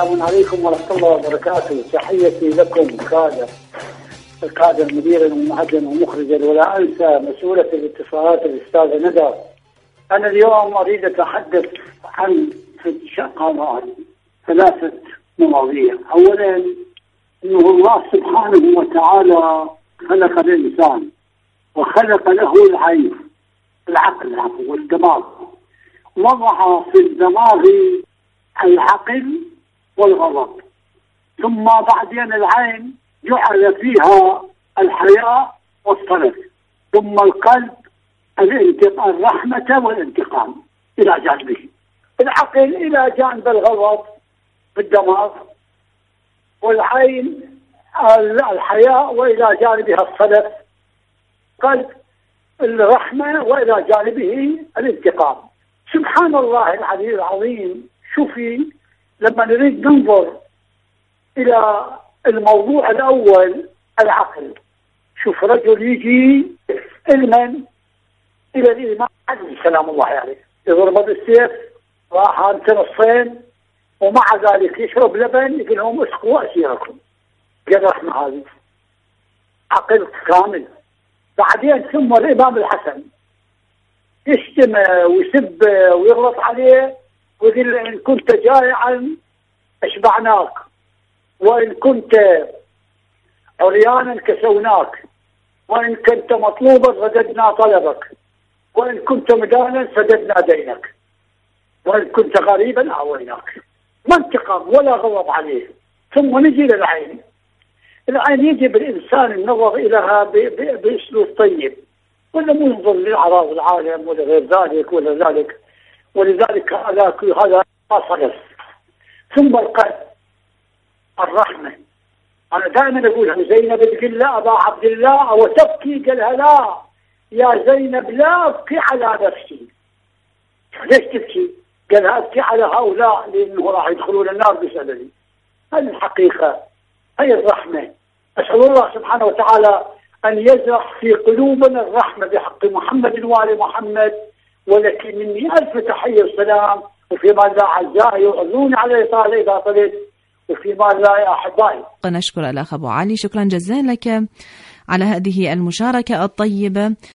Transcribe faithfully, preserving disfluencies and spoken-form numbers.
السلام عليكم ورحمة الله وبركاته. تحياتي لكم كادر القادة المدير ومعدن ومخرجا، ولا أنسى مسؤولة الاتصالات الأستاذة ندى. أنا اليوم أريد أتحدث عن شقة ثلاثة مواضيع. أولا، إنه الله سبحانه وتعالى خلق الإنسان وخلق له العين العقل والدماغ، وضع في الدماغ العقل والغضب، ثم بعدين العين جعل فيها الحياء والصبر، ثم القلب الرحمة والانتقام إلى جانبه، العقل إلى جانب الغضب في الدماغ، والعين الحياء وإلى جانبها الصبر، قلب الرحمة وإلى جانبه الانتقام. سبحان الله العلي العظيم. شوفي لما نريد ننظر إلى الموضوع الأول العقل، شوف رجل يجي علما إلى الإمام علي سلام الله عليه، يضرب بالسيف راح أنت نصين، ومع ذلك يشرب لبن يقول لهم اسقوا أسيركم. قال رحمة هذه عقل كامل. بعدين ثم الإمام الحسن يشتم ويسب ويغلط عليه ويقول إن كنت جائعا أشبعناك، وإن كنت عريانا كسوناك، وإن كنت مطلوبا رددنا طلبك، وإن كنت مدانا سددنا دينك، وإن كنت غريبا أعويناك. ما انتقام ولا غضب عليه. ثم نجي للعين. العين يجب الإنسان النظر إليها بأسلوب طيب، ولا مو ينظر لأعراض العالم ولا غير ذلك ولا ذلك، ولذلك هذا هذا صدف. ثم القلب الرحمة. أنا دائما أقولها، زينب تقول لا أبا عبد الله أو تبكي، قالها لا يا زينب لا أبكي على نفسي. ليش تبكي؟ قالها أبكي على هؤلاء لأنه راح يدخلون النار بسببي. هذه الحقيقة، هي الرحمة. أسأل الله سبحانه وتعالى أن يزرع في قلوبنا الرحمة بحق محمد وآل محمد. ولكن مني ألف تحية والسلام، وفي ما لا أعزائي يؤذون على إطالة إذا طلت، وفي ما لا يا أحبائي. نشكر الأخ أبو علي، شكرا جزيلا لك على هذه المشاركة الطيبة.